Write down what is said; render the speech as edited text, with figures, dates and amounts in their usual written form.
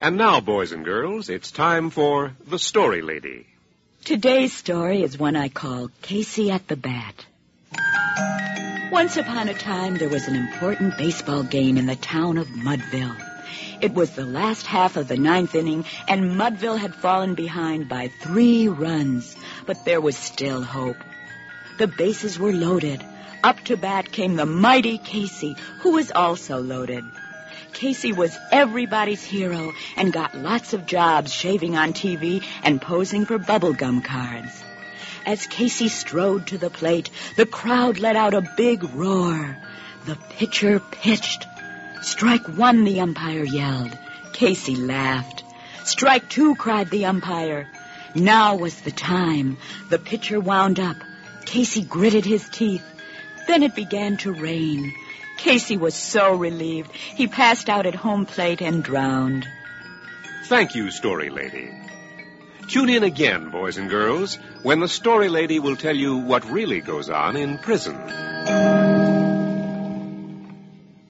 And now, boys and girls, it's time for The Story Lady. Today's story is one I call Casey at the Bat. Once upon a time, there was an important baseball game in the town of Mudville. It was the last half of the ninth inning, and Mudville had fallen behind by 3 runs. But there was still hope. The bases were loaded. Up to bat came the mighty Casey, who was also loaded. Casey was everybody's hero and got lots of jobs shaving on TV and posing for bubblegum cards. As Casey strode to the plate, the crowd let out a big roar. The pitcher pitched. "Strike 1, the umpire yelled. Casey laughed. "Strike 2, cried the umpire. Now was the time. The pitcher wound up. Casey gritted his teeth. Then it began to rain. Casey was so relieved, he passed out at home plate and drowned." Thank you, Story Lady. Tune in again, boys and girls, when the Story Lady will tell you what really goes on in prison.